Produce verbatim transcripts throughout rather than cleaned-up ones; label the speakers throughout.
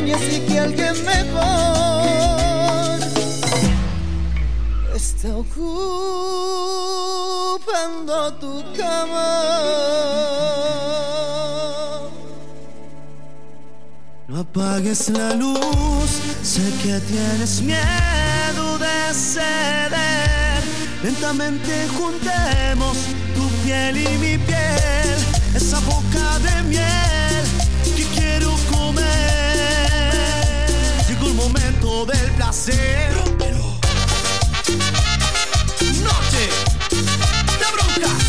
Speaker 1: sueñes y que alguien mejor está ocupando tu cama. No apagues la luz, sé que tienes miedo de ceder. Lentamente juntemos tu piel y mi piel, esa boca de miel que quiero comer. Llegó el momento del placer. Rómpelo. Noche de broncas.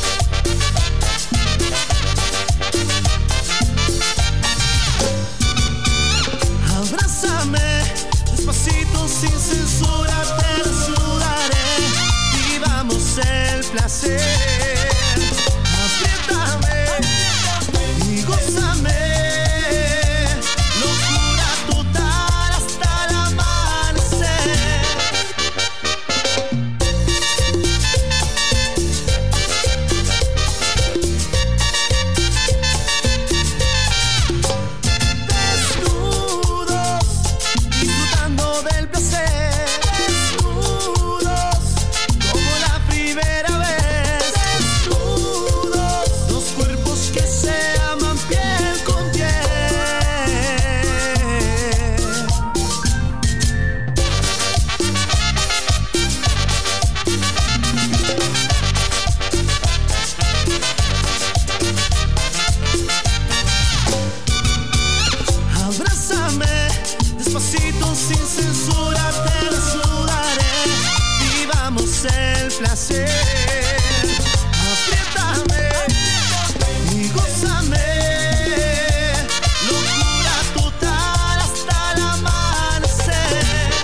Speaker 1: Abrázame despacito sin censura, te desnudaré. Vivamos el placer. Apriétame y gózame. Locura total hasta el amanecer. Desnudos, disfrutando del placer. Desnudos, como la primera vez. Desnudos, dos cuerpos que se aman piel con piel. Abrázame despacito sin censura, te desnudaré. Vivamos el placer. Apriétame y gózame. Locura total hasta el amanecer.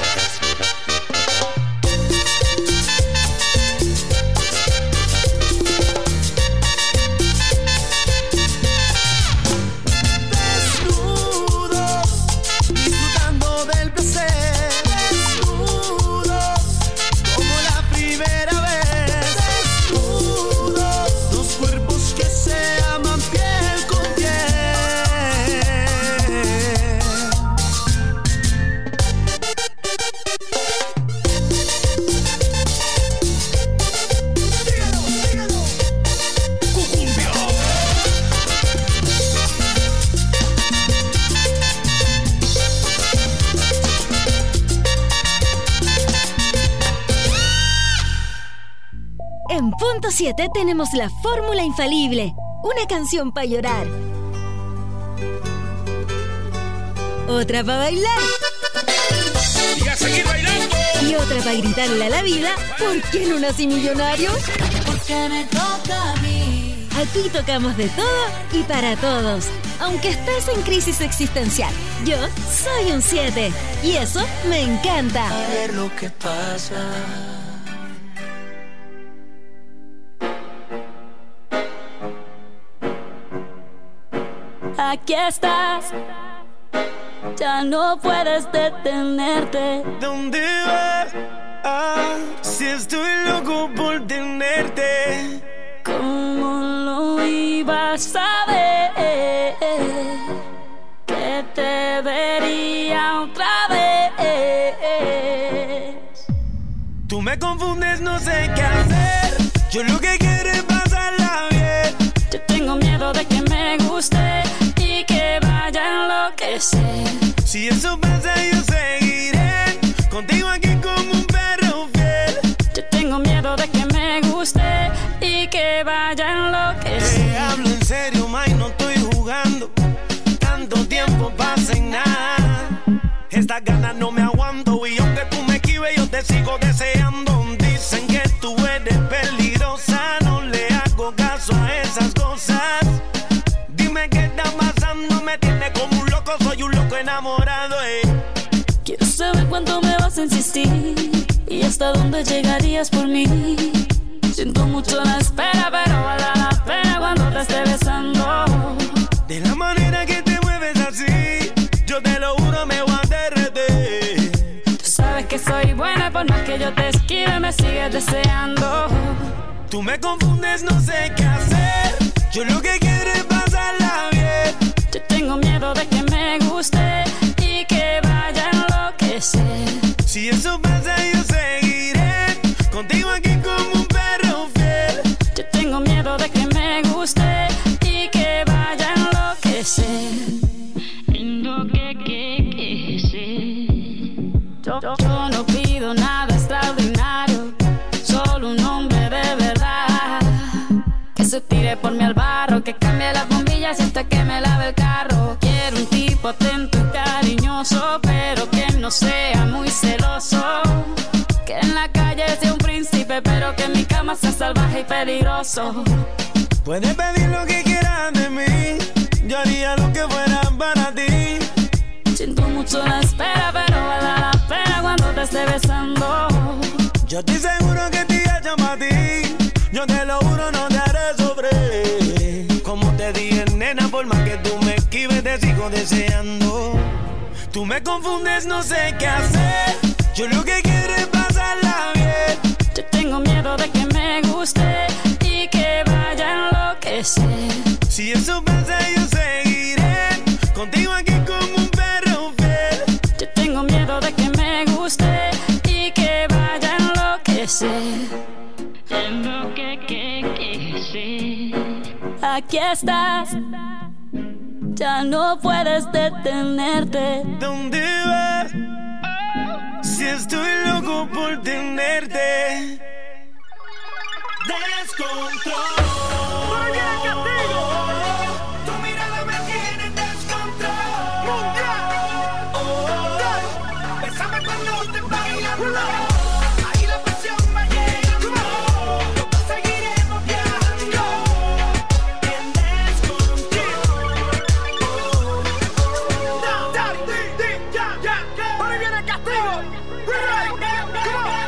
Speaker 1: Desnudos, disfrutando del placer. Desnudos, como la primera vez. Desnudos, dos cuerpos que se aman piel con piel. Síguelo, síguelo. Cucumbia.
Speaker 2: En Punto siete tenemos la fórmula infalible. Una canción para llorar. Otra para bailar.
Speaker 3: Y a seguir bailando.
Speaker 2: Y otra para gritarle a la vida. ¿Por qué no nací millonario?
Speaker 4: Porque me toca a mí.
Speaker 2: Aquí tocamos de todo y para todos. Aunque estés en crisis existencial, yo soy un siete. Y eso me encanta.
Speaker 4: A ver lo que pasa.
Speaker 5: Aquí estás, ya no puedes detenerte.
Speaker 1: ¿Dónde vas? Ah, si estoy loco por tenerte.
Speaker 5: ¿Cómo lo ibas a ver? Que te vería otra vez.
Speaker 1: Tú me confundes, no sé qué hacer. Yo lo que quiero es pasarla bien.
Speaker 5: Yo tengo miedo de que me guste y que vaya a enloquecer.
Speaker 1: Si eso pasa yo seguiré contigo aquí como un perro fiel.
Speaker 5: Yo tengo miedo de que me guste y que vaya a enloquecer.
Speaker 1: Te hablo en serio, May, no estoy jugando. Tanto tiempo pasa en nada. Estas ganas no me aguanto y aunque tú me esquives yo te sigo deseando. Dicen que tú eres peligrosa, no le hago caso a esas cosas. Dime qué está pasando, me tiene como un loco, soy un loco enamorado, eh.
Speaker 5: Quiero saber cuánto me vas a insistir y hasta dónde llegarías por mí. Siento mucho la espera, pero vale la pena cuando te esté besando.
Speaker 1: De la manera que te mueves así, yo te lo juro me voy a derretir.
Speaker 5: Tú sabes que soy buena, por más que yo te esquive me sigues deseando.
Speaker 1: Tú me confundes, no sé qué hacer. Yo lo que quiero es pasarla bien.
Speaker 5: Yo tengo miedo de que me guste ser. En lo que, que, que ser. Yo, yo, yo no pido nada extraordinario, solo un hombre de verdad. Que se tire por mí al barro, que cambie las bombillas y hasta que me lave el carro. Quiero un tipo atento y cariñoso, pero que no sea muy celoso. Que en la calle sea un príncipe, pero que en mi cama sea salvaje y peligroso.
Speaker 1: Puedes pedir lo que quieras de mí, yo haría lo que fuera para ti.
Speaker 5: Siento mucho la espera, pero vale la pena cuando te esté besando.
Speaker 1: Yo estoy seguro que te hecho para ti, yo te lo juro, no te haré sufrir. Como te dije, nena, por más que tú me esquives, te sigo deseando. Tú me confundes, no sé qué hacer, yo lo que quiero es pasarla bien.
Speaker 5: Yo tengo miedo de que me guste y que vaya a enloquecer.
Speaker 1: Si eso pasa, yo seguiré contigo aquí como un perro fiel.
Speaker 5: Yo tengo miedo de que me guste y que vaya a enloquecer. En lo que, que, que sé. Aquí estás, ya no puedes detenerte.
Speaker 1: ¿Dónde vas? Si estoy loco por tenerte. Descontrol.
Speaker 3: ¡Por allá, castigo! Tu mirada me tiene en descontrol. ¡Mundial! Oh, bésame cuando te bailando. Ahí la presión va llegando. Los dos seguiremos viajando. En descontrol. Oh, daddy, di, di, ya, ya, ya. Por ahí viene el castigo. Right, come on.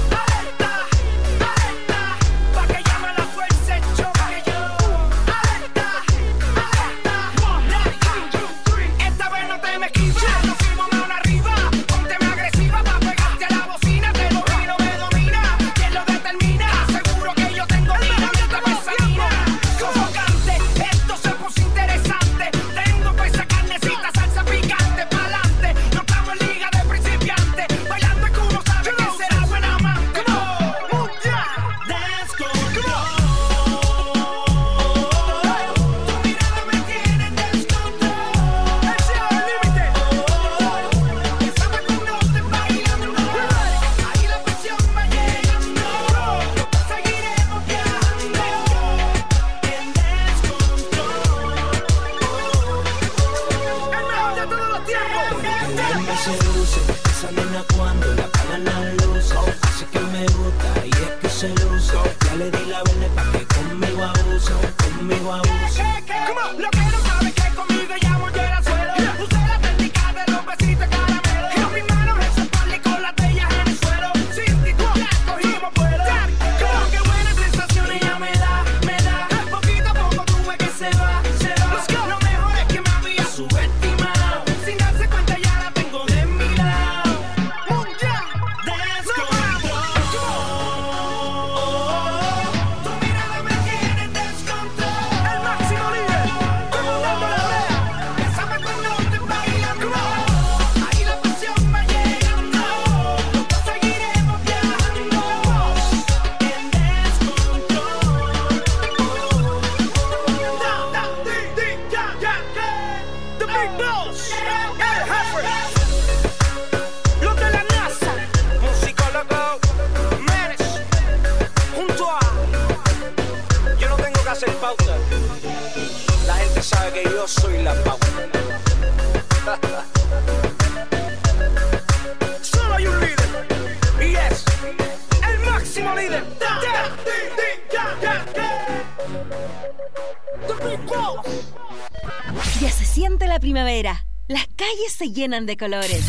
Speaker 2: Ya se siente la primavera. Las calles se llenan de colores.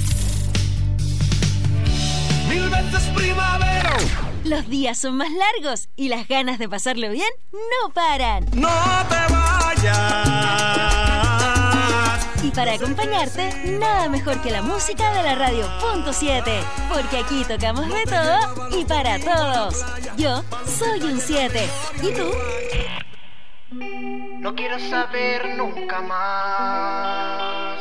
Speaker 1: Mil veces primavera.
Speaker 2: Los días son más largos y las ganas de pasarlo bien no paran.
Speaker 1: No te vayas.
Speaker 2: Y para acompañarte, nada mejor que la música de la radio punto siete. Porque aquí tocamos de todo y para todos. Yo soy un siete. ¿Y tú?
Speaker 6: No quiero saber nunca más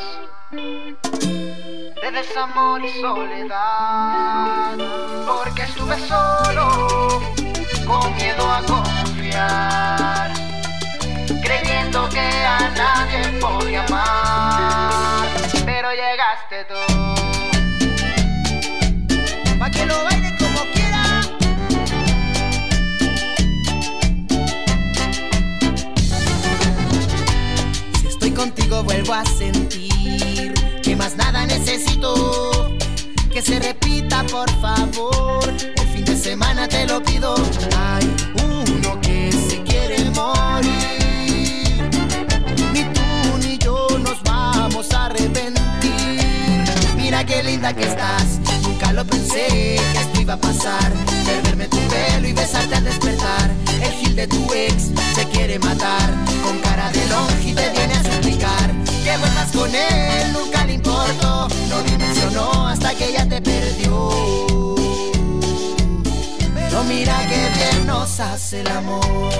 Speaker 6: de desamor y soledad, porque estuve solo, con miedo a confiar, creyendo que a nadie podía
Speaker 7: contigo vuelvo a sentir que más nada necesito. Que se repita, por favor. El fin de semana te lo pido. Hay uno que se quiere morir. Ni tú ni yo nos vamos a arrepentir. Mira qué linda que estás. Nunca lo pensé que esto iba a pasar. Perderme tu pelo y besarte al despertar. El gil de tu ex se quiere matar. Con cara de longe te viene a suplicar que vuelvas con él, nunca le importó. No dimensionó hasta que ella te perdió. Pero mira que bien nos hace el amor.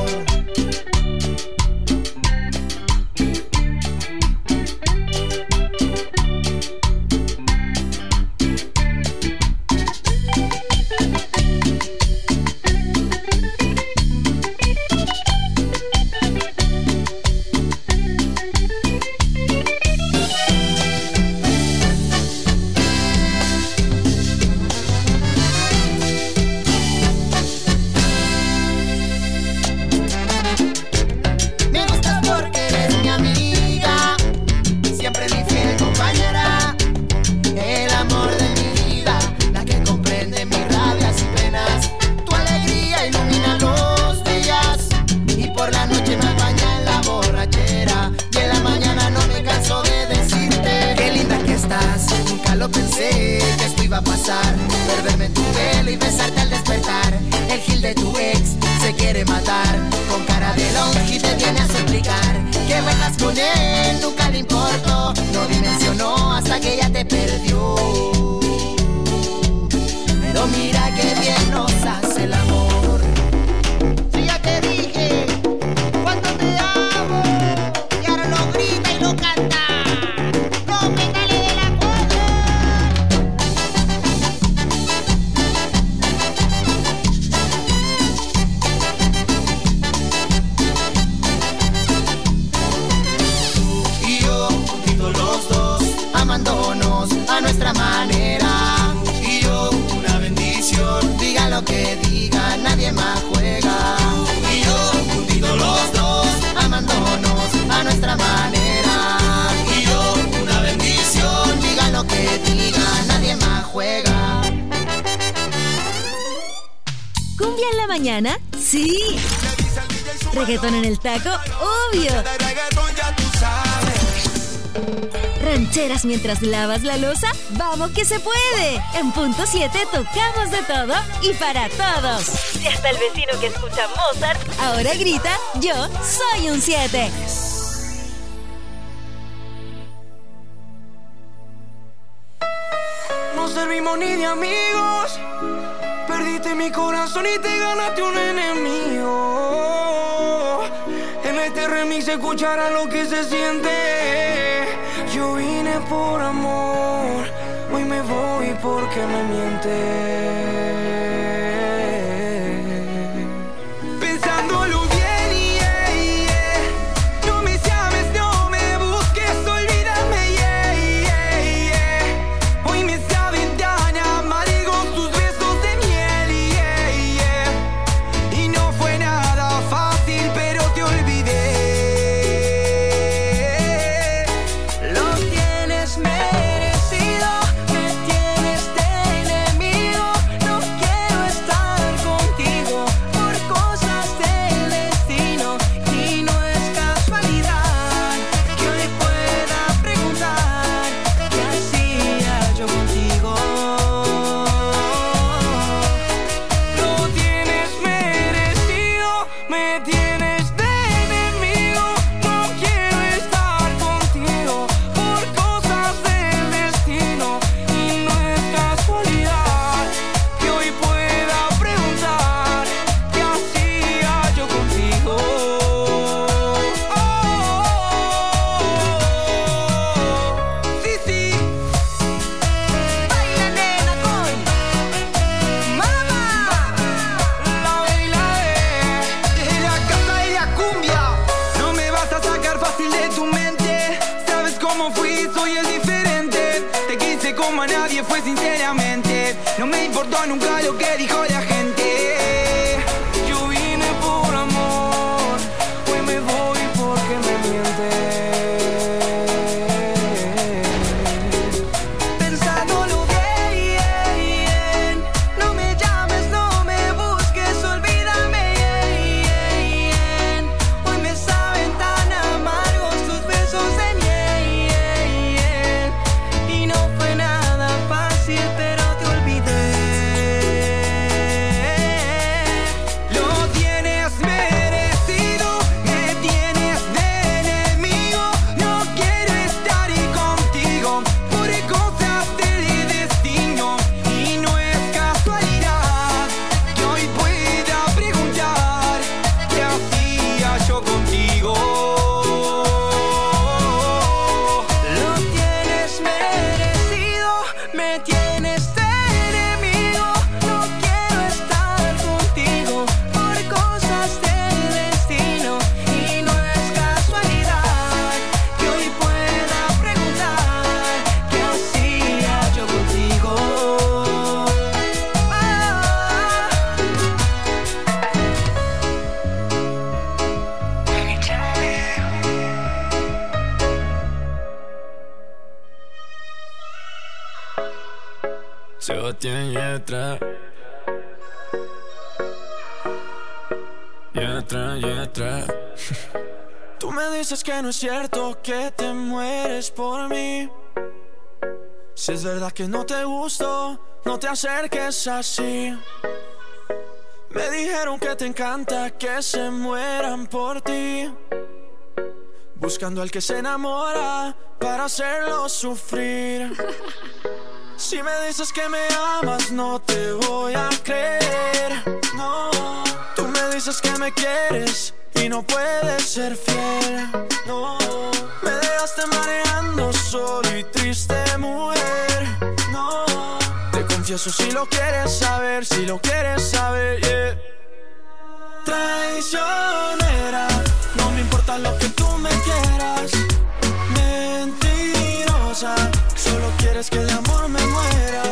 Speaker 7: Perderme en tu pelo y besarte al despertar. El gil de tu ex se quiere matar. Con cara de longe te viene a suplicar que vuelvas con él, nunca le importó. No dimensionó hasta que ella te perdió. Pero mira que bien nos hace el amor. Si ya te dije cuánto te amo y ahora lo grita y lo canta. Nuestra manera y yo una bendición. Diga lo que diga, nadie más juega. Y yo juntitos los dos, amándonos a nuestra manera. Y yo una bendición. Diga lo que diga, nadie más juega.
Speaker 2: ¿Cumbia en la mañana? Sí. ¿Reggaetón en el taco? Obvio. ¿Rancheras mientras lavas la loza? ¡Vamos que se puede! En Punto siete tocamos de todo y para todos. Y hasta el vecino que escucha Mozart ahora grita: yo soy un siete.
Speaker 1: No servimos ni de amigos. Perdiste mi corazón y te ganaste un enemigo. En este remix se escuchará lo que se siente. Yo vine por amor, hoy me voy porque me mientes. Pensándolo bien, yeah, yeah. No me llames, no me busques, olvídame, yeah, yeah, yeah. Hoy me saben tan amargos tus besos de miel, yeah, yeah. Y no fue nada fácil, pero te olvidé. como a nadie fue sinceramente. No me importó nunca lo que dijo la gente. Yo vine por amor, hoy me voy porque me mientes.
Speaker 8: Sebastián Yatra. Yatra, Yatra.
Speaker 1: Tú me dices que no es cierto que te mueres por mí. Si es verdad que no te gusto, no te acerques así. Me dijeron que te encanta que se mueran por ti, buscando al que se enamora para hacerlo sufrir. Si me dices que me amas, no te voy a creer. No, tú me dices que me quieres y no puedes ser fiel. No, me dejaste mareando solo y triste, mujer. No, te confieso si lo quieres saber, si lo quieres saber, yeah. Traicionera, no me importa lo que tú me quieras. Mentirosa, solo quieres que de amor me muera.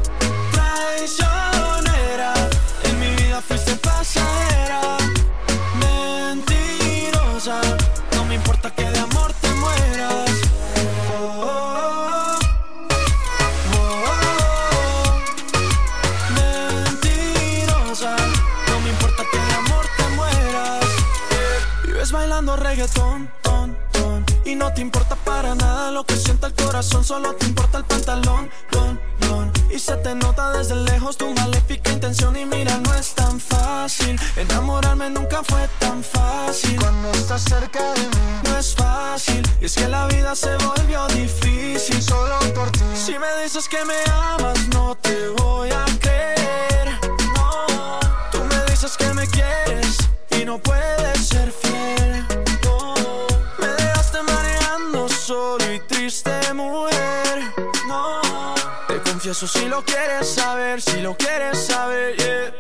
Speaker 1: Traicionera, en mi vida fuiste pasajera. Mentirosa, no me importa que de amor te mueras. Oh, oh, oh. Oh, oh, oh. Mentirosa, no me importa que de amor te mueras. Yeah. Vives bailando reggaetón, ton, ton, y no te importa para nada lo que sienta el corazón, solo te importa el pantalón, don, don. Y se te nota desde lejos tu maléfica intención. Y mira, no es tan fácil, enamorarme nunca fue tan fácil.
Speaker 6: Cuando estás cerca de mí,
Speaker 1: no es fácil, y es que la vida se volvió difícil
Speaker 6: solo por ti.
Speaker 1: Si me dices que me amas, no te voy a creer. No, tú me dices que me quieres y no puedes ser fiel. No, me dejaste mareando solo y triste, mujer. No, te confieso si lo quieres saber, si lo quieres saber, yeah.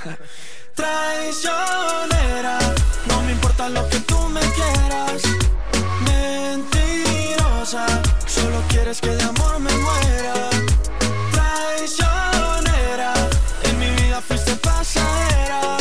Speaker 1: Traicionera, no me importa lo que tú me quieras. Mentirosa, solo quieres que de amor me muera. Traicionera, en mi vida fuiste pasajera.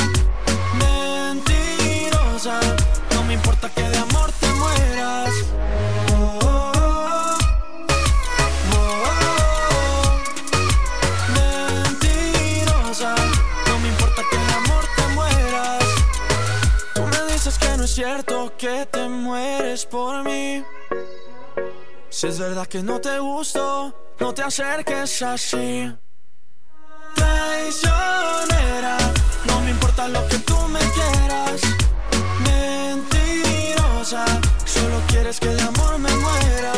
Speaker 1: Mentirosa, no me importa que de amor te mueras. Oh, oh, oh. Oh, oh, oh. Mentirosa, no me importa que de amor te mueras. Tú me dices que no es cierto que te mueres por mí. Si es verdad que no te gusto, no te acerques así. Traicionera, no me importa lo que tú me quieras. Mentirosa, solo quieres que de amor me muera.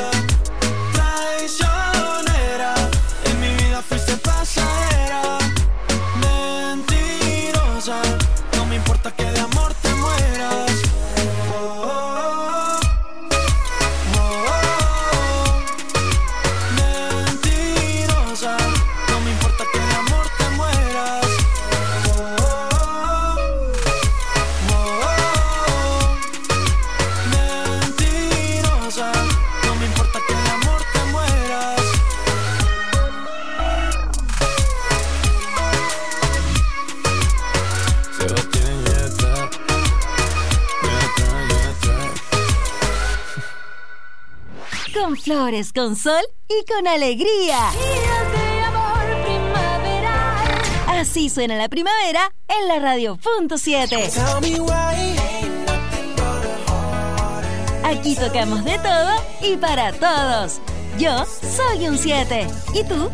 Speaker 1: Traicionera, en mi vida fuiste pasajera. Mentirosa, no me importa que de amor te mueras. Oh, oh, oh. Oh, oh, oh. Mentirosa, no me importa que de amor te mueras. Oh, oh, oh. Oh, oh, oh. Mentirosa, no me importa que de amor te mueras.
Speaker 8: Sebastián Yatra. Yatra, Yatra.
Speaker 2: Con flores, con sol y con alegría.
Speaker 5: Días de amor primaveral.
Speaker 2: Así suena la primavera en la radio punto siete. Aquí tocamos de todo y para todos. Yo soy un siete. ¿Y tú?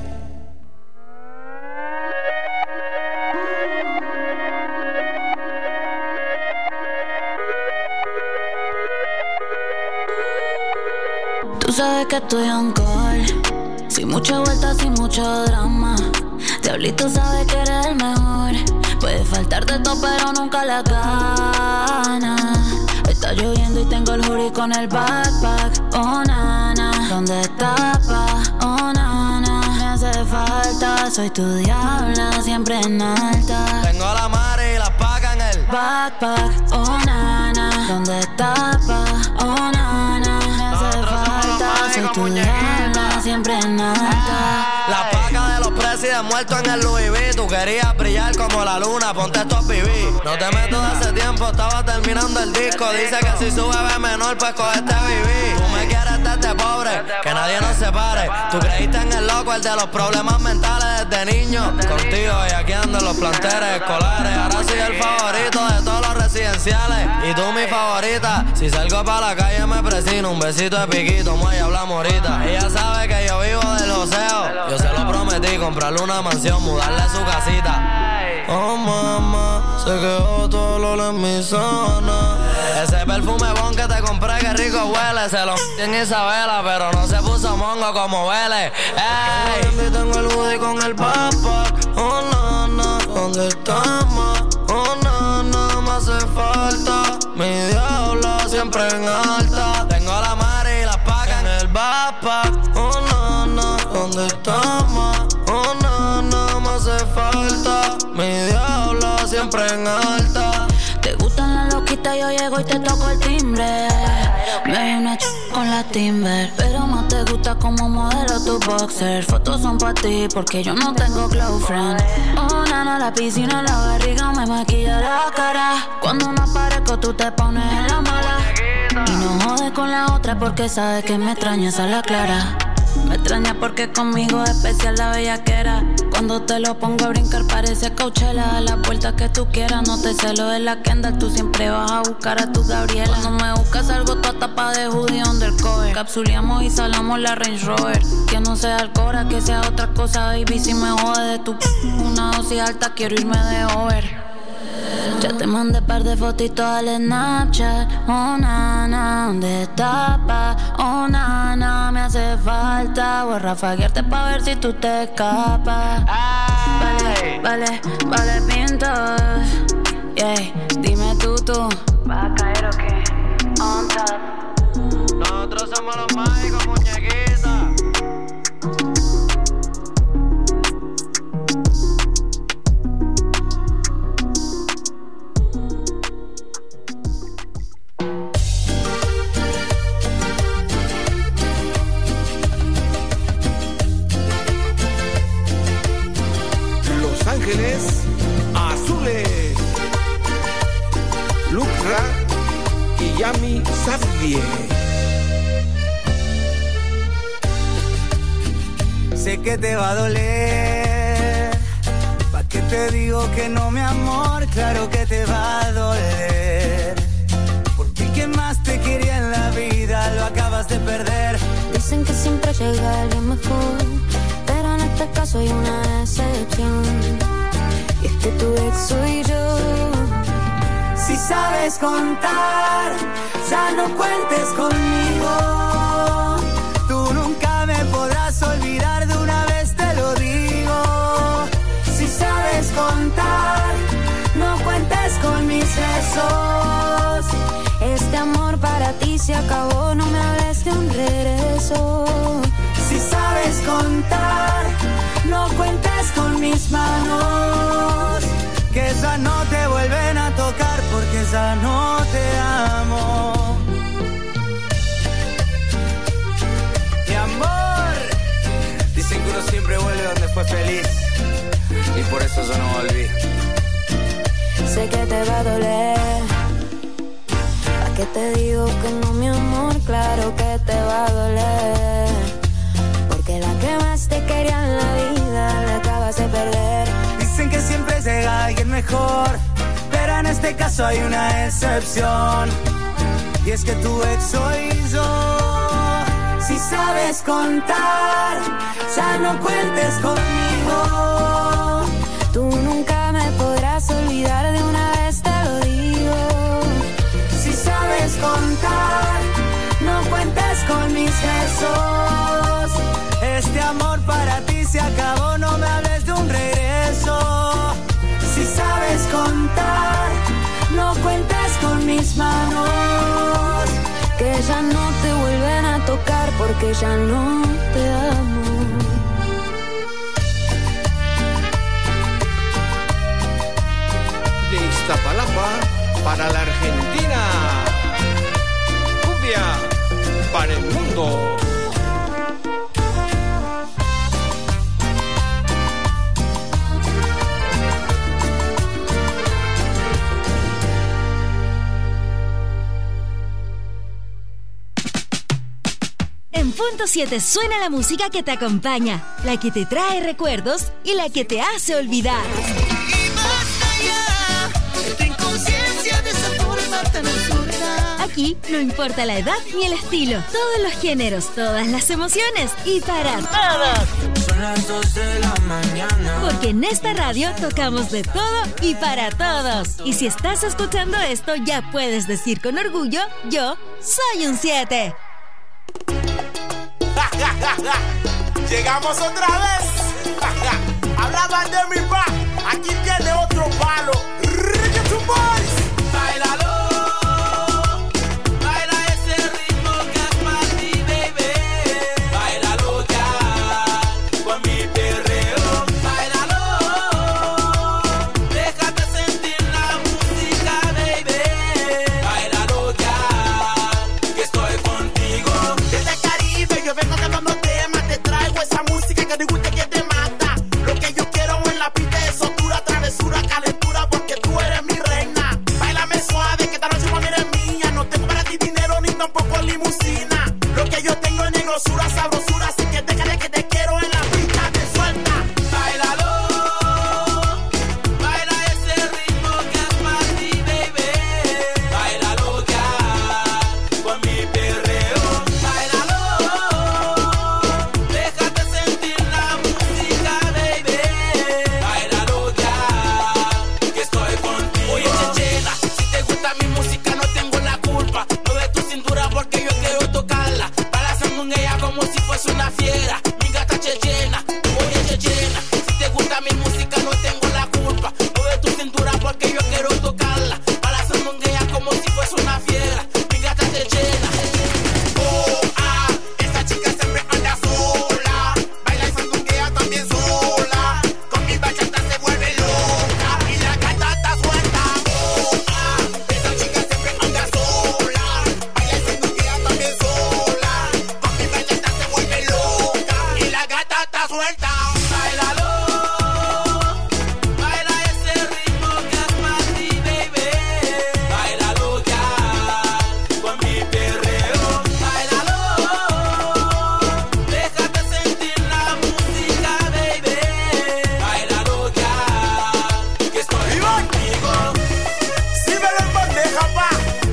Speaker 4: Tú sabes que estoy on call, sin mucha vuelta, sin mucho drama. Diablito sabe que eres el mejor. Puede faltarte todo, pero nunca la gana. Está lloviendo y tengo el hoodie con el backpack. Oh, nana, ¿dónde estás, pa? Oh, nana, me hace falta. Soy tu diabla, siempre en alta.
Speaker 9: Tengo la madre y la paga en el
Speaker 4: backpack. Oh, nana, ¿dónde estás, pa? Oh, nana, me hace falta. Soy tu diabla, siempre en alta.
Speaker 9: La paga de los presidentes muertos en el Louis V. Tú querías brillar como la luna, ponte esto a vivir. No te meto de hace tiempo, estaba terminando el disco. Dice que si sube ve menor, pues cogete a vivir. Tú me quieres desde pobre, que nadie nos separe. pares. Tú creíste en el loco, el de los problemas mentales desde niño. Contigo bellaqueando en los planteles escolares. Ahora soy el favorito de todos los residenciales. Y tú mi favorita. Si salgo pa' la calle me presino. Un besito de piquito, muelle, hablamos ahorita. Ella sabe que yo vivo del joseo. Yo se lo prometí, comprarle una mansión, mudarle a su casita. Oh mamá, se quedó todo el olor en mi zona. Ese perfume bon que te compré, que rico huele. Se lo en Isabela, pero no se puso mongo como huele. Ey, tengo el hoodie con el backpack. Oh nana, ¿dónde estamos? Oh nana, me hace falta. Mi diablo siempre en alta. Tengo la mare y la paca en el backpack. Oh nana, ¿dónde estamos? Oh nana, me hace falta. Mi diablo siempre en alta.
Speaker 4: Te gustan las loquitas, yo llego y te toco el timbre. Me vi una ch con la Timber, pero más te gusta como modelo tu boxer. Fotos son pa' ti porque yo no tengo close friend. Oh nana, la piscina, la barriga me maquilla la cara. Cuando no aparezco tú te pones en la mala. Y no jodes con la otra porque sabes que me extrañas a la clara. Me extraña porque conmigo es especial la bellaquera. Cuando te lo pongo a brincar parece Coachella. A la vuelta que tú quieras, no te celo de la Kendall. Tú siempre vas a buscar a tu Gabriela. Cuando me buscas algo toda tapa de hoodie undercover. Capsuleamos y salamos la Range Rover. Que no sea Alcora, que sea otra cosa, baby. Si me jode de tu p*** una dosis alta, quiero irme de over. Ya te mandé par de fotitos al Snapchat. Oh nana, ¿dónde estás, pa? Oh nana, me hace falta. Voy a rafaguearte pa' ver si tú te escapas. Vale, vale, vale, pintos. Yeah, dime tú, tú ¿vas a caer o qué? On top.
Speaker 9: Nosotros somos los mágicos, muñequitas.
Speaker 3: Ángeles Azules, Lucra y Yami Xavier.
Speaker 10: Sé que te va a doler. ¿Pa' qué te digo que no, mi amor? Claro que te va a doler. Porque el que más te quería en la vida lo acabas de perder.
Speaker 11: Dicen que siempre llega alguien mejor, pero en este caso hay una excepción. Y es que tu ex soy yo.
Speaker 10: Si sabes contar, ya no cuentes conmigo. Tú nunca me podrás olvidar, de una vez te lo digo. Si sabes contar, no cuentes con mis besos.
Speaker 11: Este amor para ti se acabó, no me hables de un regreso.
Speaker 10: Si sabes contar, no cuentes con mis manos, que ya no te vuelven a tocar porque ya no te amo. Mi amor, dicen que uno siempre vuelve donde fue feliz, y por eso yo no volví.
Speaker 11: Sé que te va a doler. ¿A qué te digo que no, mi amor? Claro que te va a doler. Porque la que más te quería en la vida la acabas de perder.
Speaker 10: Dicen que siempre llega alguien mejor, pero en este caso hay una excepción. Y es que tu ex soy yo. Si sabes contar, ya no cuentes conmigo.
Speaker 11: Tú nunca me podrás olvidar, de una vez te lo digo.
Speaker 10: Si sabes contar, no cuentes con mis besos. Este amor para ti se acabó, no me hables de un regreso. Si sabes contar, no cuentes con mis manos,
Speaker 11: que ya no te vuelven a tocar porque ya no te amo.
Speaker 3: De Iztapalapa para la Argentina, cumbia para el mundo.
Speaker 2: En Punto siete suena la música que te acompaña, la que te trae recuerdos y la que te hace olvidar.
Speaker 7: Y más allá de tu inconsciencia de esa forma tan absurda.
Speaker 2: Aquí no importa la edad ni el estilo, todos los géneros, todas las emociones y para todos.
Speaker 10: Son las dos de la mañana.
Speaker 2: Porque en esta radio tocamos de todo y para todos. Y si estás escuchando esto, ya puedes decir con orgullo, yo soy un siete.
Speaker 3: Llegamos otra vez. Hablaban de mi pa, aquí tiene otro palo. Reggaeton Boys.
Speaker 10: Báilalo, baila ese ritmo que es para ti, baby. Báilalo ya, con mi perreo. Báilalo, déjate sentir la música, baby. Báilalo ya, que estoy contigo.
Speaker 3: Desde el Caribe yo vengo cantando temas, te traigo esa música que te gusta y que te mata. Lo que yo quiero en la pista es soltura, travesura, calentura, porque tú eres mi reina. Báilame suave, que esta noche para mí eres mía. No tengo para ti dinero ni tampoco limusina. Lo que yo tengo es negrosura, sabrosura, así que déjale que te quiero en la pista, te suelta.
Speaker 10: Báilalo, baila ese ritmo que es para ti, baby. Báilalo ya, con mi perreo. Báilalo, déjate sentir la música, baby. Báilalo ya, que estoy contigo. Oye, chechena, si te gusta mi música no tengo la culpa. Mueve tu cintura porque yo quiero tocarla. Bailando en ella como si fuese una fiera. Mi gata chechena, oye chechena, si te gusta mi música no tengo la culpa. Mueve tu cintura porque yo quiero tocarla. Bailando en ella como si fuese una fiera. Mi gata chechena.
Speaker 3: Oh, ah, esa chica siempre anda sola. Baila y sandunguea también sola. Con mi bachata se vuelve loca y la gata está suelta. Oh, ah, esa chica siempre anda sola. Baila y sandunguea también sola. Con mi bachata se vuelve loca y la gata está suelta.
Speaker 10: Báilalo, baila ese ritmo que es para ti, baby. Báilalo ya, con mi perreo. Báilalo, déjate sentir la música, baby. Báilalo ya, que estoy contigo.
Speaker 3: Sí me lo en bandeja, pa.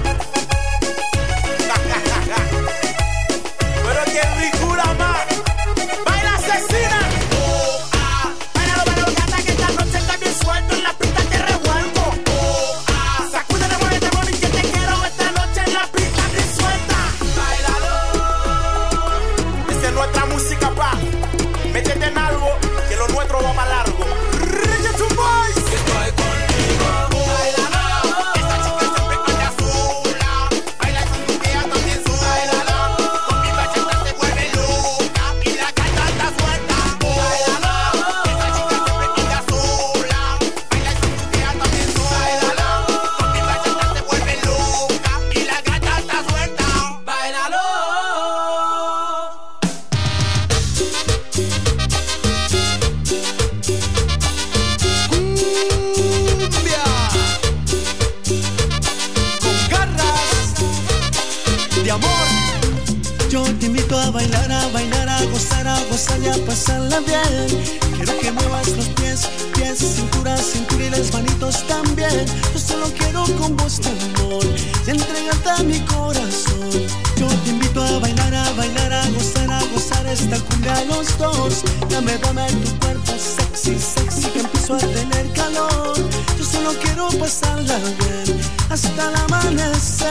Speaker 3: Pero que ricura más. Baila asesina. Oh, ah, bailalo, bailalo, gata, que esta noche está bien suelto. En la pista te revuelvo. Oh, ah, sacúdete, muévete, mami, que te quiero esta noche en la pista bien suelta.
Speaker 10: Báilalo,
Speaker 3: Esa es nuestra música, pa. Métete en algo, que lo nuestro va para largo. Reggaeton Boys.
Speaker 10: que estoy contigo. Báilalo,
Speaker 3: Esa chica siempre anda sola. Baila y sandunguea también sola. Con mi bachata se vuelve loca y la gata está suelta. Bailalo. Esa chica siempre anda sola. Baila y sandunguea también sola. Con mi bachata se vuelve loca y la gata está suelta.
Speaker 10: báilalo.
Speaker 3: Cumbia con garras de amor.
Speaker 12: Yo te invito a bailar, a bailar, a gozar, a gozar y a pasarla bien. Quiero que muevas los pies, pies, cintura, cintura y las manitos también. Yo solo quiero con vos tu amor y entregarte a mi corazón. Yo te invito a bailar, a bailar, a gozar, a gozar esta cumbia a los dos. Dame, dame tu cuerpo sexy, sexy que empiezo a tener calor. Yo solo quiero pasarla bien hasta el amanecer.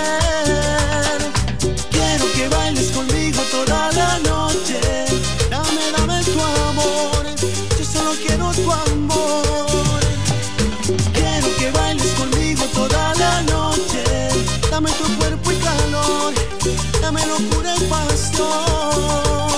Speaker 12: Quiero que bailes conmigo toda la noche. Dame, dame tu amor. Yo solo quiero tu amor. Quiero que bailes conmigo toda la noche. Dame tu cuerpo y calor. Dame locura y pasión.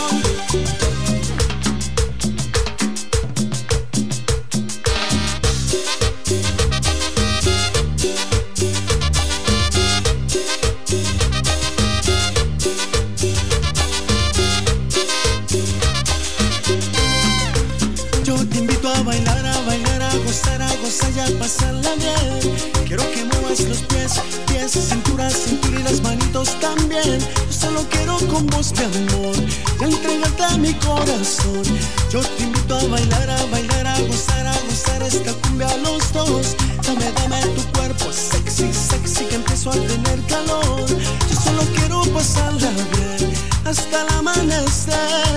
Speaker 12: Yo te invito a bailar, a bailar, a gozar, a gozar y a pasarla bien. Quiero que muevas los pies, pies, cintura, cintura y las manitos también. Yo solo solo quiero con vos, mi amor, y entregarte mi corazón. Yo te invito a bailar, a bailar, a gozar, a gozar esta cumbia a los dos. Dame, dame tu cuerpo sexy, sexy, que empiezo a tener calor. Yo solo quiero pasarla bien hasta el amanecer.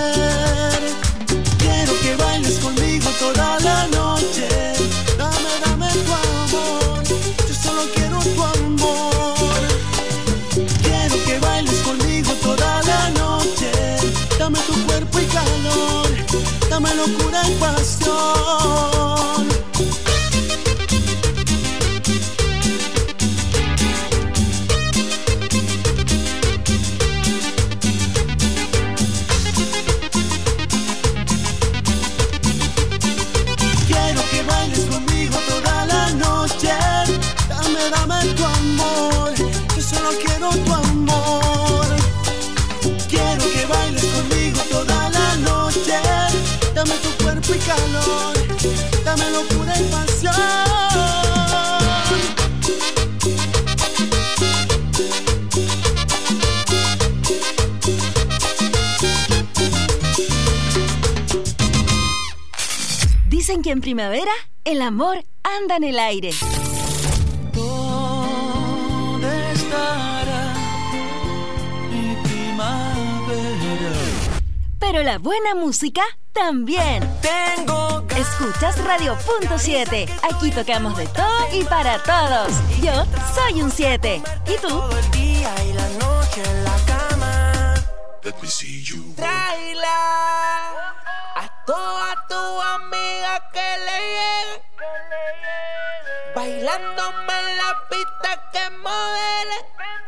Speaker 12: Quiero que bailes conmigo toda la noche. Dame, dame tu amor. Yo solo quiero tu amor. Quiero que bailes conmigo toda la noche. Dame tu cuerpo y calor. Dame locura y pasión. Dame, dame tu amor, yo solo quiero tu amor. Quiero que bailes conmigo toda la noche. Dame tu cuerpo y calor, dame locura y pasión.
Speaker 2: Dicen que en primavera el amor anda en el aire.
Speaker 10: ¿Dónde estará mi primavera?
Speaker 2: Pero la buena música también.
Speaker 10: Tengo
Speaker 2: Escuchas Radio Punto siete. Aquí tocamos de todo y para todos. Yo soy un siete. ¿Y tú?
Speaker 10: todo el día y la noche en la cama.
Speaker 8: Let me see you.
Speaker 10: Tráela a toda tu amiga que le llegue, bailándome en la pista que modele.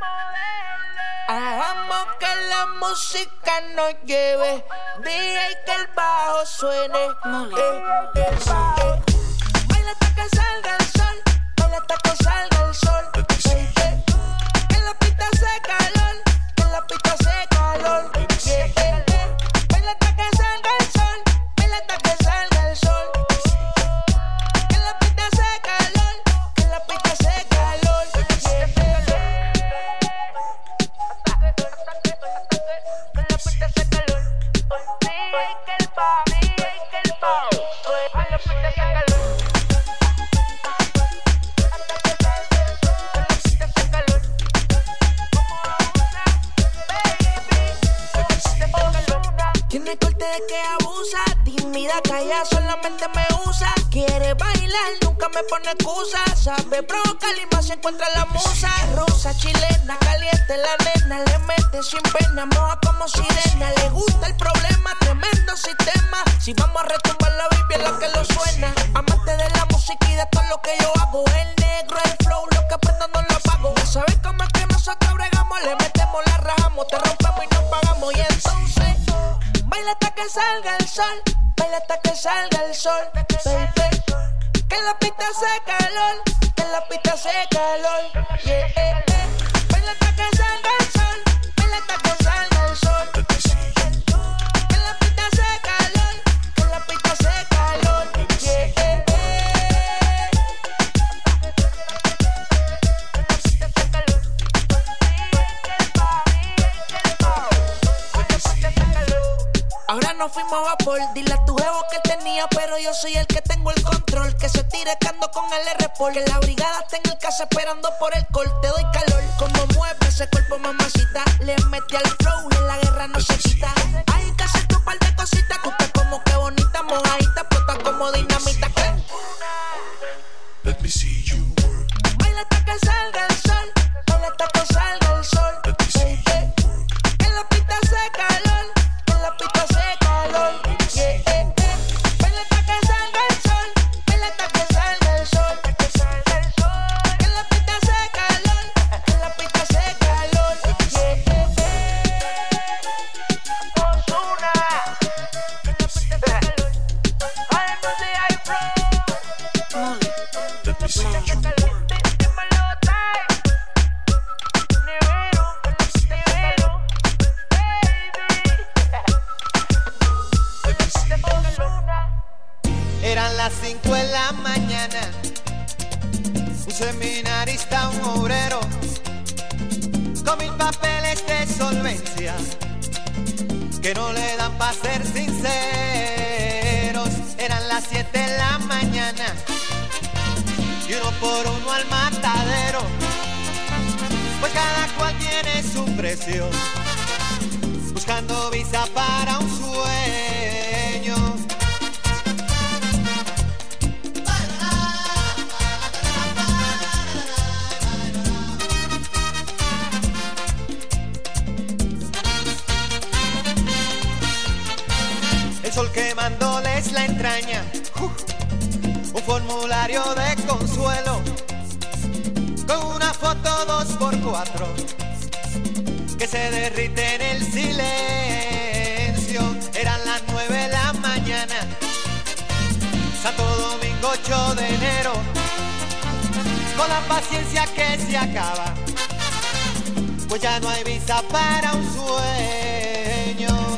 Speaker 10: Hagamos que la música nos lleve, D J que el bajo suene. Eh, eh, eh. Baila hasta que salga el sol, baila hasta que salga el sol. Eh, eh. Que en la pista hace calor, que en la pista hace calor. Eh, eh, eh. Baila hasta que salga el sol, baila hasta que salga el sol. Que en la pista hace calor, que en la pista hace calor. Eh, eh, eh. Tiene corte de que abusa, tímida, calla, solamente me usa. Quiere bailar, nunca me pone excusa. Sabe provocar y más se encuentra la musa. Rusa, chilena, caliente la nena. Le mete sin pena, moja como sirena. Le gusta el problema, tremendo sistema. Si vamos a retumbar la baby es lo que lo suena. Amante de la música y de todo lo que yo hago. El negro, el flow, lo que aprendo no lo apago. Ya sabes cómo es que nosotros bregamos. Le metemos, la rajamos, te rompemos y nos pagamos. Y entonces baila hasta que salga el sol, baila hasta que salga el sol, baby. Que en la pista hace calor, que en la pista hace calor, yeah, yeah, yeah. Baila hasta que salga el sol, baila hasta que salga el sol. Que en la pista hace calor, que en la pista hace calor, yeah, yeah, yeah. Ahora nos fuimos a vapor, dile a tu jevo que tenía, pero yo soy el que tengo el control. Que se tire cando con el R-Pol, que la brigada está en el casa esperando por el call. Te doy calor, como mueve ese cuerpo, mamacita. Le metí al flow y en la guerra no se quita. Hay que hacer tu par de cositas, tú estás como que bonita, mojadita, explota como dinamita.
Speaker 8: Let me see you work.
Speaker 10: Baila hasta que salga el sol, baila hasta que salga el sol.
Speaker 8: Let me see you work.
Speaker 10: Que en la pista hace calor, que en la pista hace calor, yeah, yeah, yeah. Baila hasta que salga el sol, baila hasta que salga el sol. Que en la pista hace calor, que en la pista hace calor, yeah, yeah, yeah. Ozuna, que en la pista hace calor. Ay, no sé, hay flow.
Speaker 8: Let me see you work.
Speaker 13: Eran las cinco de la mañana, un seminarista, un obrero, con mil papeles de solvencia que no le dan pa' ser sinceros. Eran las siete de la mañana y uno por uno al matadero, pues cada cual tiene su precio, buscando visa para un sueño. El sol quemándoles la entraña, uh, un formulario de consuelo con una foto dos por cuatro que se derrite en el silencio. Eran las nueve de la mañana, Santo Domingo ocho de enero, con la paciencia que se acaba, pues ya no hay visa para un sueño.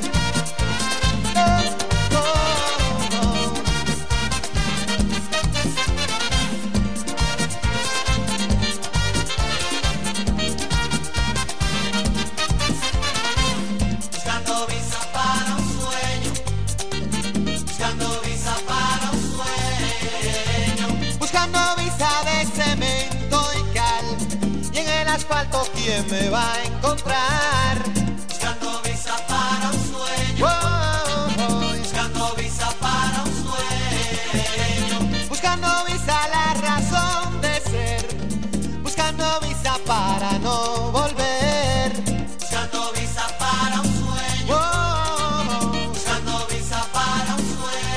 Speaker 13: Asfalto, ¿quién me va a encontrar? Buscando visa para un sueño. Oh, oh, oh. Buscando visa para un sueño. Buscando visa la razón de ser. Buscando visa para no volver. Buscando visa para un sueño. Oh, oh, oh. Buscando visa para un sueño.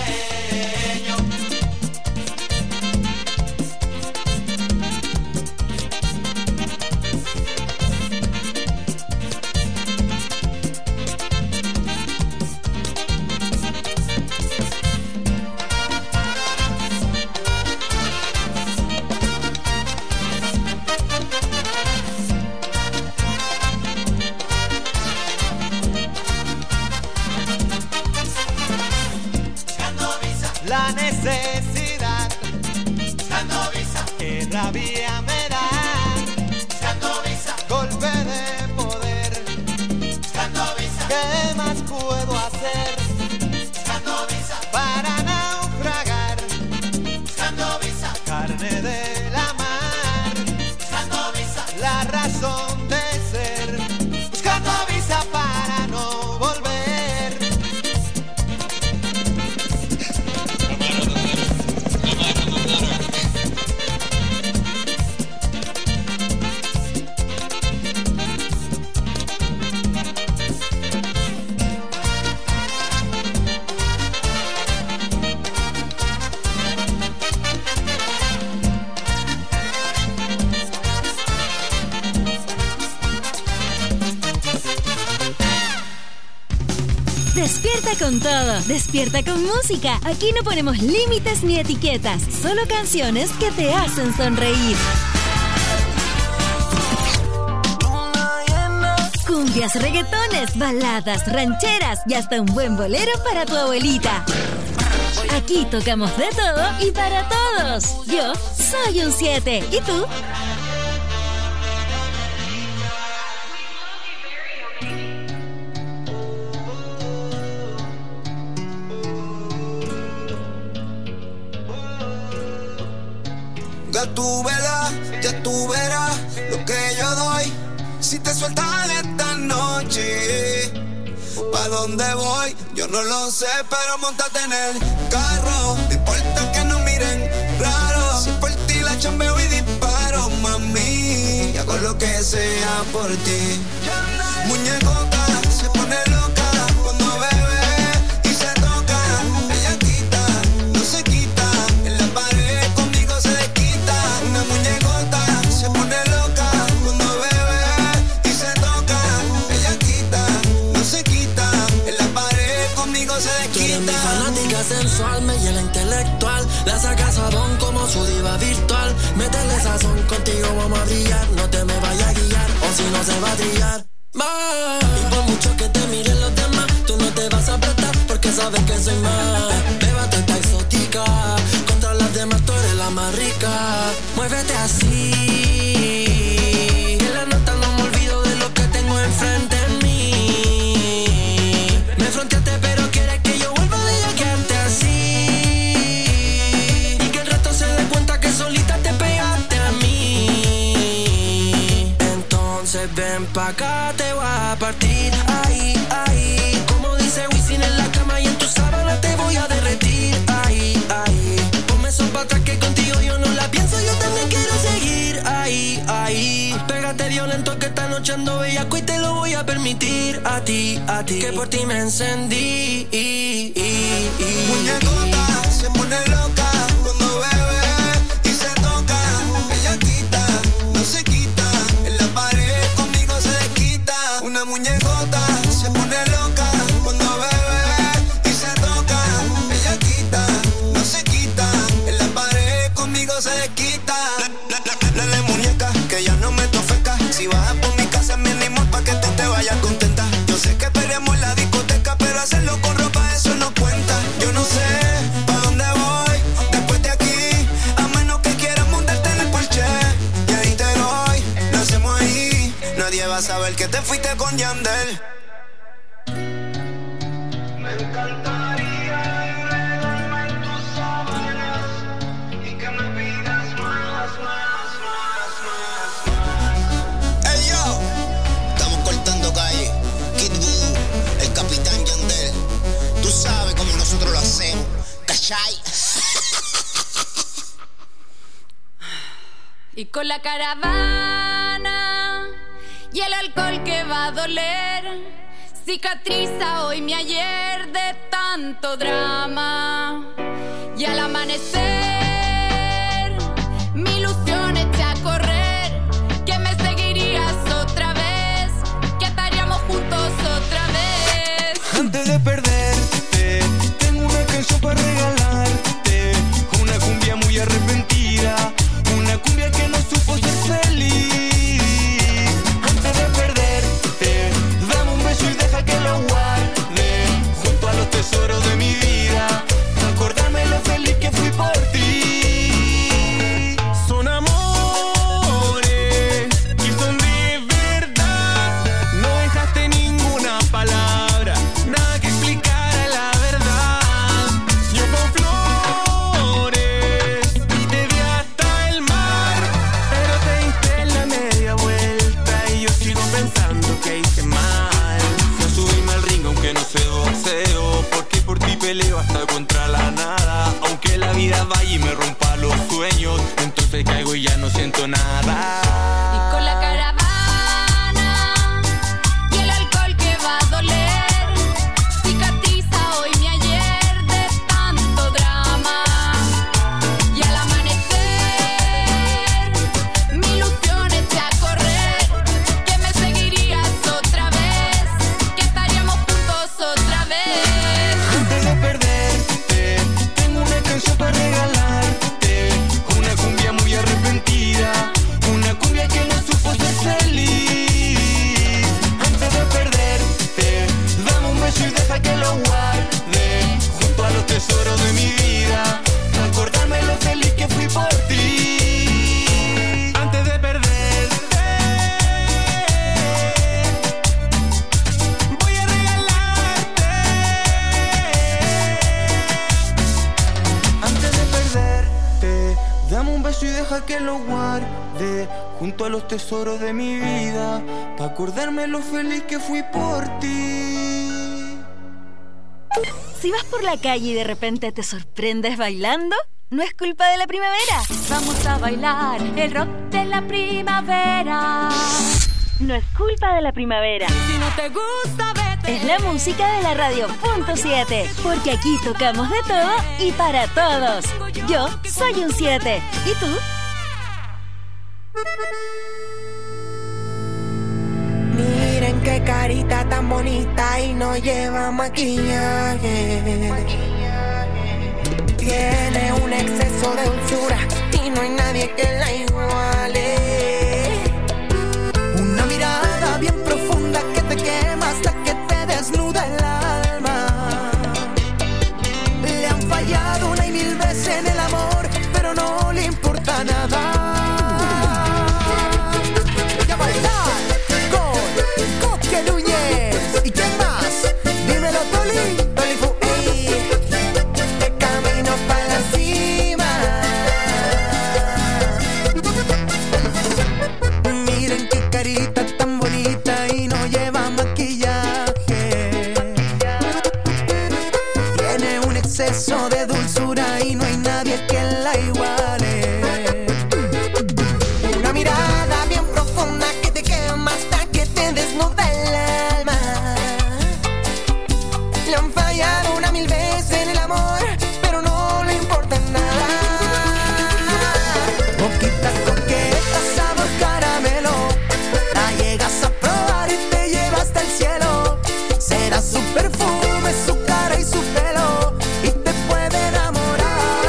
Speaker 13: La necesidad, buscando visa, que rabia me da, buscando visa, golpe de poder, buscando visa, ¿qué más puedo hacer? Buscando visa, para naufragar, buscando visa, carne de la mar, buscando visa, la razón de ser, buscando visa para no volver.
Speaker 2: Despierta con todo, despierta con música. Aquí no ponemos límites ni etiquetas, solo canciones que te hacen sonreír. Cumbias, reggaetones, baladas, rancheras y hasta un buen bolero para tu abuelita. Aquí tocamos de todo y para todos. Yo soy un siete. ¿Y tú?
Speaker 14: Ya tú verás, ya tú verás lo que yo doy. Si te sueltas esta noche, ¿pa' dónde voy? Yo no lo sé, pero montate en el carro. No importa que no miren raro. Si por ti la chambeo y disparo, mami, hago lo que sea por ti. Muñecota se pone loca cuando bebe y se toca. Ella quita, no se quita. En la pared conmigo se desquita. Una muñecota se pone loca cuando bebe y se toca. Ella quita, no se quita. En la pared conmigo se desquita.
Speaker 15: Tú eres mi fanática sensual, me llena intelectual. La saca sabón como su diva virtual. Métele sazón, contigo vamos a brillar. No te me vayas a guiar, o si no se va a trillar. Más. Y por mucho que te miren los demás, tú no te vas a prestar porque sabes que soy más. Bébate esta exótica, contra las demás tú eres la más rica. Muévete así, en la nota no me olvido de lo noche ando bellaco y te lo voy a permitir a ti, a ti. Que por ti me encendí.
Speaker 14: Muñecota se pone loca cuando bebe y se toca. Ella quita, no se quita. En la pared conmigo se desquita. Una muñecota se pone loca cuando bebe y se toca. Ella quita, no se quita. En la pared conmigo se desquita. Dale muñeca, que ya no me tofeca. Si vas por mi casa me animo pa' que tú te vayas contenta. Yo sé que peleamos en la discoteca, pero hacerlo con ropa eso no cuenta. Yo no sé pa' dónde voy después de aquí, a menos que quieras montarte en el Porsche. Y ahí te doy, lo hacemos ahí. Nadie va a saber que te fuiste con Yandel. Me encantaría enredarme en tus sábanas y que me pidas más, más, más, más, más. Ey yo, estamos cortando calle. Kid Voodoo, el capitán Yandel. Tú sabes cómo nosotros lo hacemos, ¿cachai?
Speaker 5: Y con la caravana y el alcohol que va a doler, cicatriza hoy mi ayer de tanto drama. Y al amanecer mi ilusión eché a correr, que me seguirías otra vez, que estaríamos juntos otra vez.
Speaker 1: Antes de perderte, tengo una canción para regalarte. Una cumbia muy arrepentida, una cumbia que no supo ser feliz. Antes de perderte, dame un beso y deja que lo guarde junto a los tesoros de mi vida, para acordarme lo feliz que fui por ti. Son amores y son de verdad. No dejaste ninguna palabra, nada que explicara la verdad. Yo con flores y te di hasta el mar, pero te diste la media vuelta y yo sigo pensando que hice mal. No subirme al ring aunque no sé boxeo, porque por ti peleo hasta contra la nada. Aunque la vida vaya y me rompa los sueños, entonces caigo y ya no siento nada.
Speaker 5: Y con la caravana y el alcohol que va a doler, cicatriza hoy mi ayer de tanto drama. Y al amanecer mi ilusión eché a correr, que me seguirías otra vez, que estaríamos juntos otra vez.
Speaker 1: Antes de perderte, tengo una canción para regalarte. Una cumbia muy arrepentida, una cumbia que no supo ser feliz. Antes de perderte, dame un beso y deja que lo guarde junto a los tesoros de mi vida, para acordarme lo feliz que fui por ti. Antes de perderte, voy a regalarte. Antes de perderte, dame un beso y deja que lo guarde junto a los tesoros de mi vida, para acordarme lo feliz que fui por ti.
Speaker 2: Si vas por la calle y de repente te sorprendes bailando, no es culpa de la primavera.
Speaker 5: Vamos a bailar el rock de la primavera.
Speaker 2: No es culpa de la primavera.
Speaker 5: Si no te gusta, vete.
Speaker 2: Es la música de la radio punto siete, porque aquí tocamos de todo y para todos. Yo soy un siete. ¿Y tú?
Speaker 10: Miren qué carita tan bonita y no lleva maquillaje. Tiene un exceso de dulzura y no hay nadie que la iguale. Una mirada bien profunda que te quema hasta que te desnuda el alma. Le han fallado una y mil veces en el amor, pero no le importa nada. Ya bailar con Coque Núñez. ¿Y quién más? Dímelo, Toli. Toli Fu, ey. De camino para la cima. Miren qué carita tan bonita y no lleva maquillaje. Tiene un exceso de dulzura y no hay nadie que la iguale. Una mirada bien profunda que te quema hasta que
Speaker 16: Le han fallado una mil veces en el amor, pero no le importa nada. Boquita coqueta, sabor caramelo, la llegas a probar y te lleva hasta el cielo. Será su perfume, su cara y su pelo, y te puede enamorar.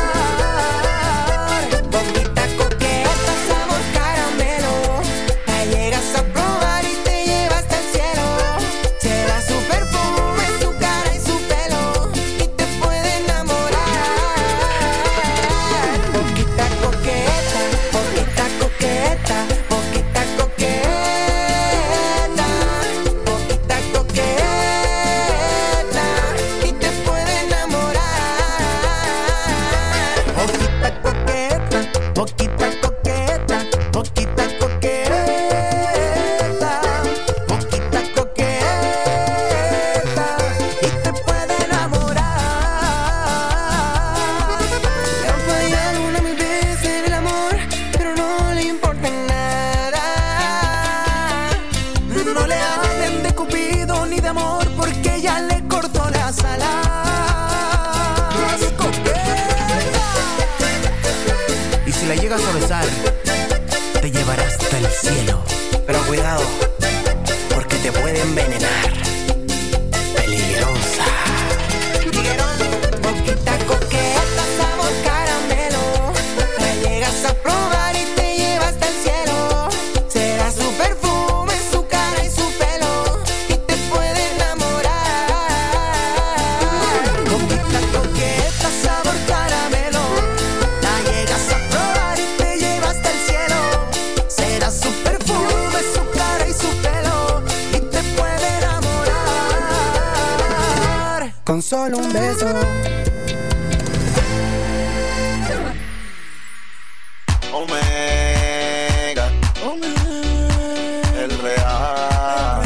Speaker 16: Boquita coqueta, sabor caramelo, la llegas a probar y te lleva hasta el cielo. Será su perfume, su cara y su pelo, y te puede enamorar. Boquita coqueta, boquita coqueta, boquita coqueta, boquita coqueta, y te puede enamorar. Boquita coqueta, boquita coqueta, boquita coqueta, boquita coqueta, y te puede enamorar. Le han fallado una mil veces en el amor, pero no le importa nada. No le hablen de Cupido ni de amor, porque ya le cortó las alas. Y si la llegas a besar, te llevará hasta el cielo. Pero cuidado, porque te puede envenenar. Peligrosa. Boquita coqueta, sabor caramelo, la llegas a probar y te lleva hasta el cielo. Será su perfume, su cara y su pelo, y te puede enamorar. Boquita coqueta, sabor caramelo, la llegas a probar y te lleva hasta el cielo. Será su perfume, su cara y su pelo, y te puede enamorar. Con solo un beso.
Speaker 17: Omega, el real.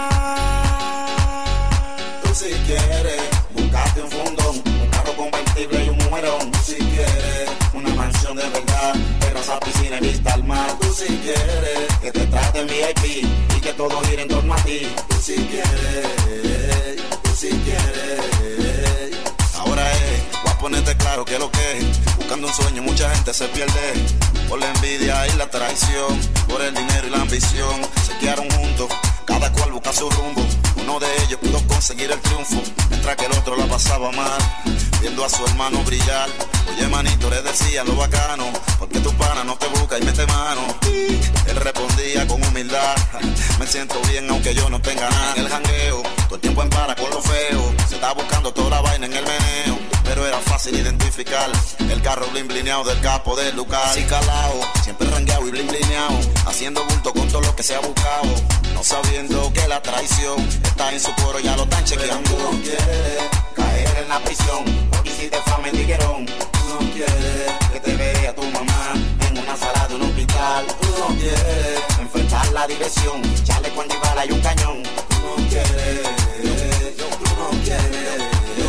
Speaker 17: Tú si quieres, buscate un fundón, un carro convertible y un mujerón. Tú si quieres, una mansión de verdad, terraza, piscina y vista al mar. Tú si quieres, que te traten V I P y que todo gire en torno a ti. Tú si quieres, tú si quieres. Ahora es, voy a ponerte claro que lo que es. Buscando un sueño mucha gente se pierde, por la envidia y la traición, por el dinero y la ambición. Se quedaron juntos, cada cual busca su rumbo. Uno de ellos pudo conseguir el triunfo, mientras que el otro la pasaba mal, viendo a su hermano brillar. Oye manito, le decía lo bacano, porque tu pana no te busca y mete mano. Él respondía con humildad, me siento bien aunque yo no tenga nada. En el jangueo, todo el tiempo en para con lo feo, se está buscando toda la vaina en el meneo, pero era fácil identificar el carro blin blineado del capo del Lucar. Así calao, siempre rangueado y blin blineado, haciendo bulto con todo lo que se ha buscado, no sabiendo que la traición está en su coro, ya lo están chequeando. Tú no quieres caer en la prisión, porque hiciste fama en tiguerón. Tú no quieres que te vea tu mamá en una sala de un hospital. Tú no quieres enfrentar la dirección, chaleco antibala y un cañón. Tú no quieres, tú no quieres.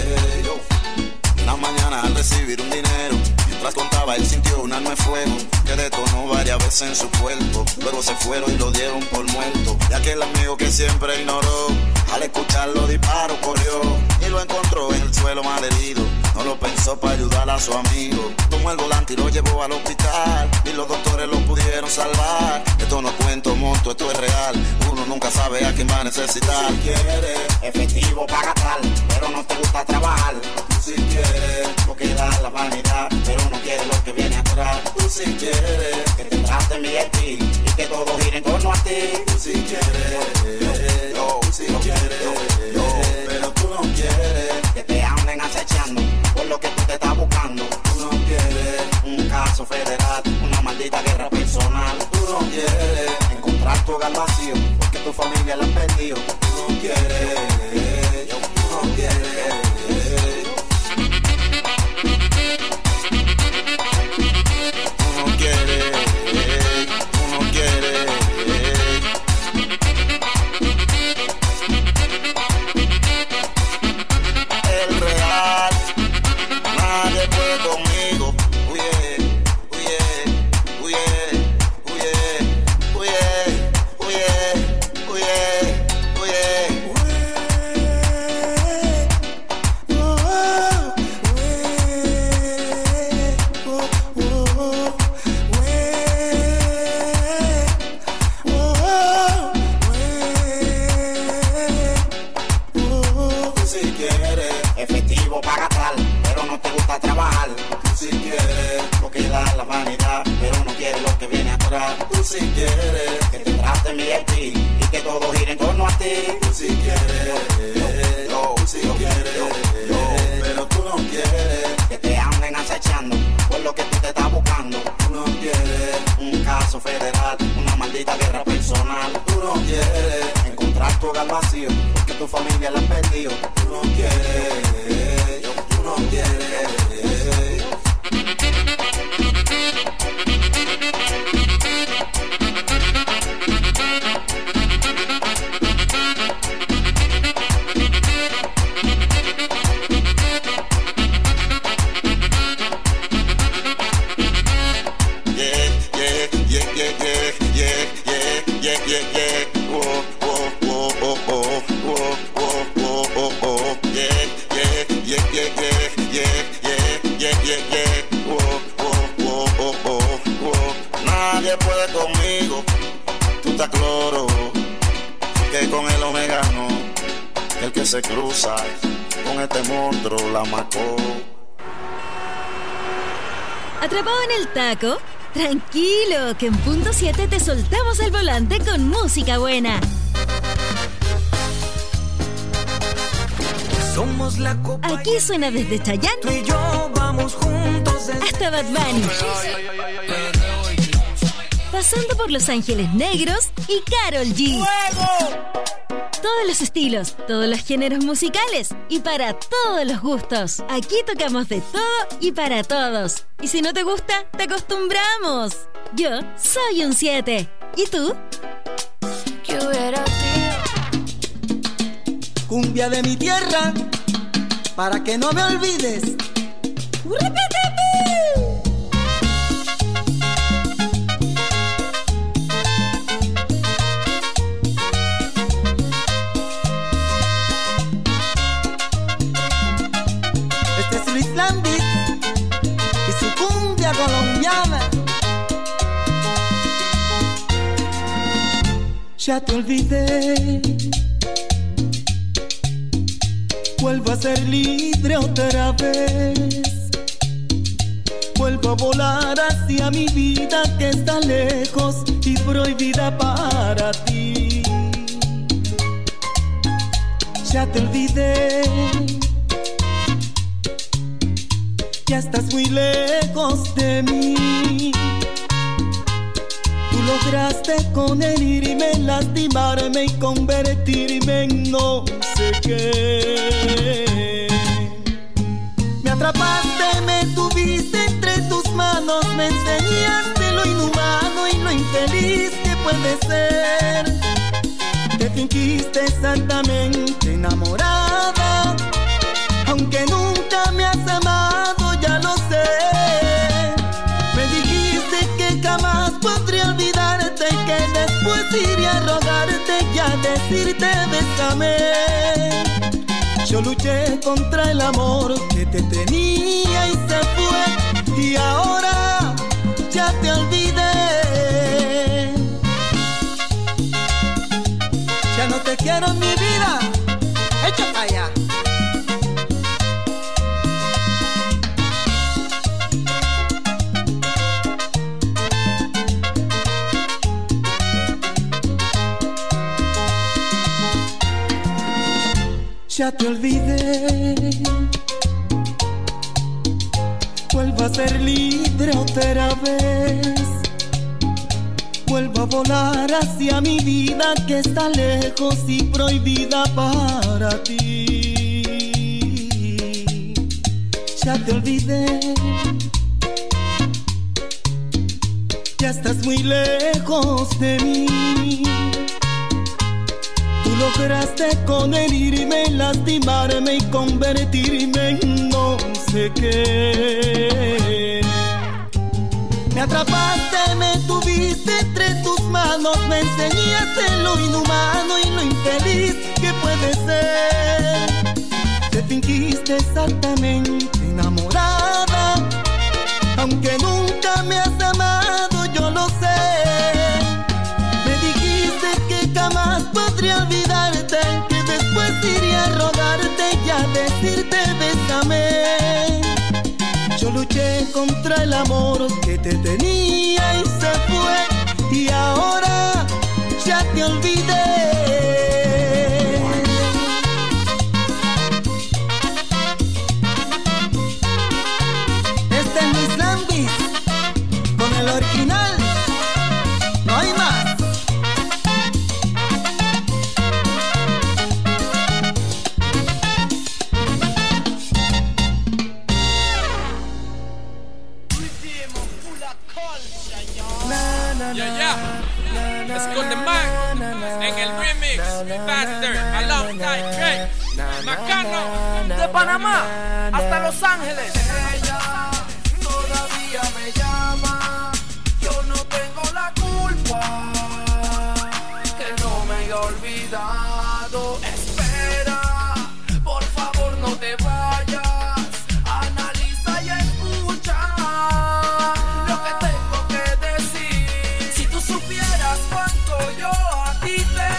Speaker 17: Una mañana al recibir un dinero, mientras contaba él sintió un arma de fuego que detonó varias veces en su cuerpo. Luego se fueron y lo dieron por muerto. Y aquel amigo que siempre ignoró, al escuchar los disparos corrió y lo encontró en el suelo malherido. No lo pensó para ayudar a su amigo, tomó el volante y lo llevó al hospital, y los doctores lo pudieron salvar. Esto no cuento monto, esto es real, uno nunca sabe a quién va a necesitar. Si quieres efectivo para gastar, pero no te gusta trabajar. Tú si quieres, porque da la vanidad, pero no quieres lo que viene atrás. Tú si quieres, que te traten V I P y que todo gire en torno a ti. Tú si quieres, yo, tú si lo quieres, yo, pero tú no quieres que te anden acechando por lo que tú te estás buscando. Tú no quieres un caso federal, una maldita guerra personal. Tú no quieres encontrar tu hogar vacío, porque tu familia la han perdido. Tú no quieres, tú no quieres. Tú no quieres, tú no quieres. El real, nadie fue conmigo. Uye, uye, uye, uye, uye, uye, uye, uye. si quieres efectivo para gastar, pero no te gusta trabajar. Tú si quieres lo que da la vanidad, pero no quieres lo que viene atrás. Tú si quieres que te traten bien a ti y que todo gire en torno a ti. Tú si quieres, yo, tú si quieres, yo, yo, pero tú no quieres que te anden acechando por lo que tú te estás buscando. Tú no quieres un caso federal, una maldita guerra personal. Tú no quieres encontrar tu hogar vacío porque tu familia la ha perdido. Tú no quieres, yo, tú no quieres. Nadie puede conmigo, tú estás cloro, que con el omega no, el que se cruza con este monstruo la macó.
Speaker 2: ¿Atrapado en el taco? Tranquilo, que en punto siete te soltamos el volante con música buena.
Speaker 10: Somos la copa.
Speaker 2: Aquí suena desde Chayanne
Speaker 10: Tú y yo vamos juntos
Speaker 2: hasta Bad Bunny, pasando por Los Ángeles Negros y Karol G.
Speaker 10: ¡Fuego!
Speaker 2: Todos los estilos, todos los géneros musicales y para todos los gustos. Aquí tocamos de todo y para todos. Y si no te gusta, te acostumbramos. Yo soy un siete. ¿Y tú?
Speaker 11: ¿Qué hubiera sido?
Speaker 12: Cumbia de mi tierra, para que no me olvides. Este es Luis Landis y su cumbia colombiana. Ya te olvidé, vuelvo a ser libre otra vez. Vuelvo a volar hacia mi vida que está lejos y prohibida para ti. Ya te olvidé, ya estás muy lejos de mí. Tú lograste con herirme, lastimarme y convertirme en no sé qué. Me atrapaste, me tuviste entre tus manos, me enseñaste lo inhumano y lo infeliz que puede ser. Te fingiste exactamente enamorada, aunque nunca me has amado, ya lo sé. Me dijiste que jamás podría olvidarte, que después iría a rogarte y a decirte bésame. Yo luché contra el amor que te tenía y se fue, y ahora ya te olvidé. Ya no te quiero en mi vida, echa para allá. Ya te olvidé, vuelvo a ser libre otra vez. Vuelvo a volar hacia mi vida que está lejos y prohibida para ti. Ya te olvidé, ya estás muy lejos de mí. Tú lograste con herirme, lastimarme y convertirme en no sé qué. Me atrapaste, me tuviste entre tus manos, me enseñaste lo inhumano y lo infeliz que puede ser. Te fingiste exactamente enamorada, aunque nunca me has amado, yo lo sé. Me dijiste que jamás podría olvidarte, que después iría a rogarte voy a decirte bésame. Yo luché contra el amor que te tenía y se fue, y ahora ya te olvidé. Este es Luis Lambis con el original, no hay más.
Speaker 18: Yeah, yeah. Let's go to Mike en el remix. Faster, alongside Drake. Macano, de Panamá hasta Los Ángeles.
Speaker 19: Ella todavía me llama. Yo no tengo la culpa que no me haya olvidado. Espera, por favor no te vayas. Analiza y escucha lo que tengo que decir. Si tú supieras cuánto yo a ti te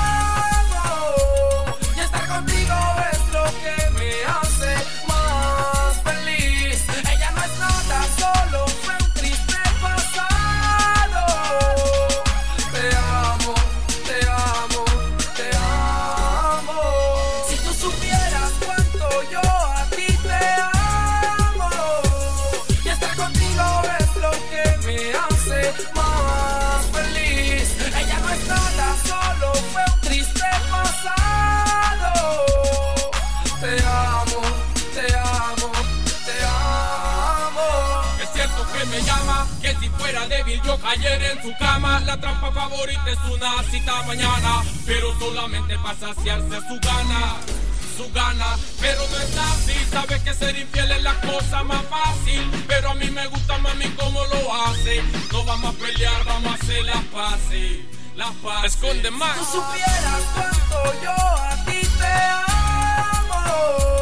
Speaker 19: amo, y estar contigo es lo que me hace más feliz. Ella no es nada, solo fue un triste pasado. Te amo, te amo, te amo. Si tú supieras cuánto yo a ti te amo, y estar contigo es lo que me hace más feliz. Ella no es nada, solo fue un triste pasado. Te amo, te amo, te amo.
Speaker 18: Es cierto que me llama, que si fuera débil yo cayera en su cama. La trampa favorita es una cita mañana, pero solamente para saciarse su gana, su gana. Pero no es así, sabe que ser infiel es la cosa más fácil, pero a mí me gusta mami como lo hace. No vamos a pelear, vamos a hacer las paces, las paces. Esconde más.
Speaker 19: Si tú supieras cuánto yo a ti te amo,